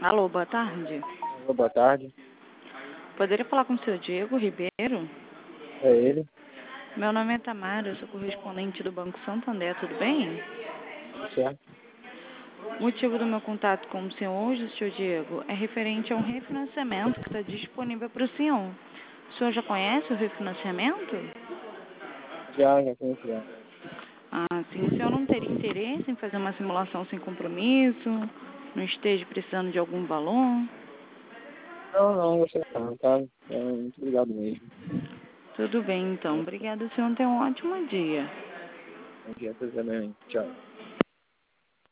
Alô, boa tarde. Alô, boa tarde. Poderia falar com o seu Diego Ribeiro? É ele? Meu nome é Tamara, eu sou correspondente do Banco Santander, tudo bem? Tudo certo? O motivo do meu contato com o senhor hoje, seu Diego, é referente a um refinanciamento que está disponível para o senhor. O senhor já conhece o refinanciamento? Já conheço já. Ah, sim. O senhor não teria interesse em fazer uma simulação sem compromisso? Não esteja precisando de algum valor? Não, gostei não, tá? Muito obrigado mesmo. Tudo bem, então. Obrigada, senhor. Tenha um ótimo dia. Bom dia pra você também. Tchau.